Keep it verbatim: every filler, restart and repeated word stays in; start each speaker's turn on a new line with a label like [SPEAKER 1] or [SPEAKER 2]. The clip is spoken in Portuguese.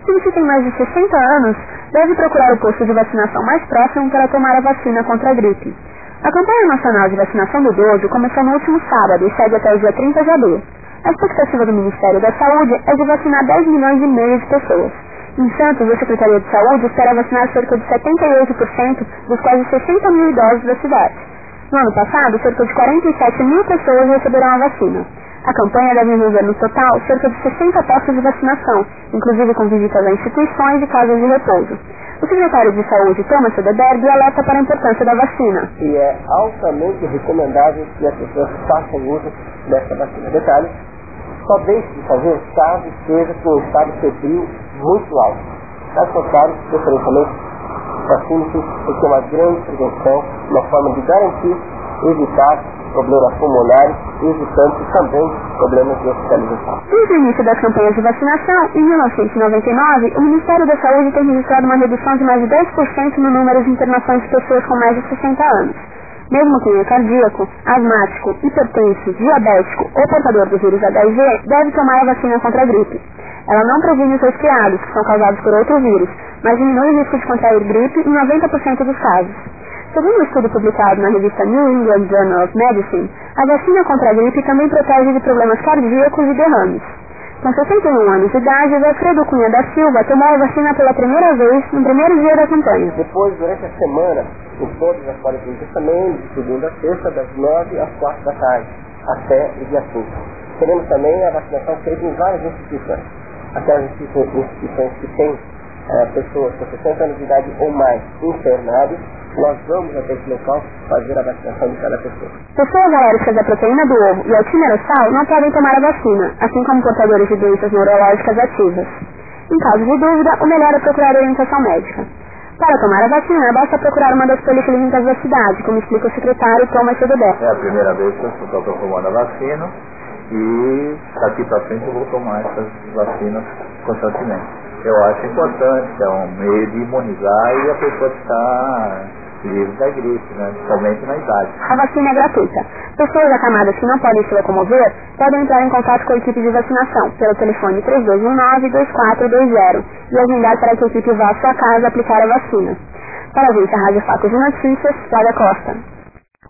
[SPEAKER 1] Quem se tem mais de sessenta anos deve procurar o posto de vacinação mais próximo para tomar a vacina contra a gripe. A campanha nacional de vacinação do idoso começou no último sábado e segue até o dia trinta de abril. A expectativa do Ministério da Saúde é de vacinar dez milhões e meio de pessoas. Em Santos, a Secretaria de Saúde espera vacinar cerca de setenta e oito por cento dos quase sessenta mil idosos da cidade. No ano passado, cerca de quarenta e sete mil pessoas receberam a vacina. A campanha deve envolver no total cerca de sessenta postos de vacinação, inclusive com visitas a instituições e casas de repouso. O secretário de Saúde, Thomas Soderberg, alerta para a importância da vacina.
[SPEAKER 2] E é altamente recomendável que as pessoas façam uso dessa vacina. Detalhe, só deixe de fazer caso esteja com o estado febril muito alto. Caso contrário, preferencialmente, vacine-se, porque é uma grande prevenção, uma forma de garantir, evitar problemas pulmonares, evitando também problemas de hospitalização.
[SPEAKER 1] Desde o início das campanhas de vacinação, em mil novecentos e noventa e nove, o Ministério da Saúde tem registrado uma redução de mais de dez por cento no número de internações de pessoas com mais de sessenta anos. Mesmo quem é cardíaco, asmático, hipertenso, diabético ou portador do vírus H I V deve tomar a vacina contra a gripe. Ela não previne os resfriados, que são causados por outro vírus, mas diminui o risco de contrair gripe em noventa por cento dos casos. Segundo um estudo publicado na revista New England Journal of Medicine, a vacina contra a gripe também protege de problemas cardíacos e derrames. Com sessenta e um anos de idade, Alfredo Cunha da Silva tomou a vacina pela primeira vez no primeiro dia da campanha.
[SPEAKER 2] Depois, durante a semana, em todas as policlínicas também, de segunda a sexta, das nove às quatro da tarde, até o dia cinco. Teremos também a vacinação feita em várias instituições. Aquelas instituições que têm é, pessoas com sessenta anos de idade ou mais internadas, nós vamos até esse local fazer a vacinação de cada pessoa.
[SPEAKER 1] Pessoas alérgicas à proteína do ovo e ao timerosal não podem tomar a vacina, assim como portadores de doenças neurológicas ativas. Em caso de dúvida, o melhor é procurar orientação médica. Para tomar a vacina, basta procurar uma das policlínicas da cidade, como explica o secretário Thomas Soderberg.
[SPEAKER 3] É a primeira vez que eu estou tomando a vacina e daqui para frente eu vou tomar essas vacinas constantemente. Eu acho importante, é um meio de imunizar e a pessoa está livre da gripe, né? Principalmente na idade.
[SPEAKER 1] A vacina é gratuita. Pessoas acamadas que não podem se locomover podem entrar em contato com a equipe de vacinação pelo telefone três dois um nove, dois quatro dois zero e agendar para que a equipe vá à sua casa aplicar a vacina. Para a agência Rádio Fatos de Notícias, Cláudia Costa.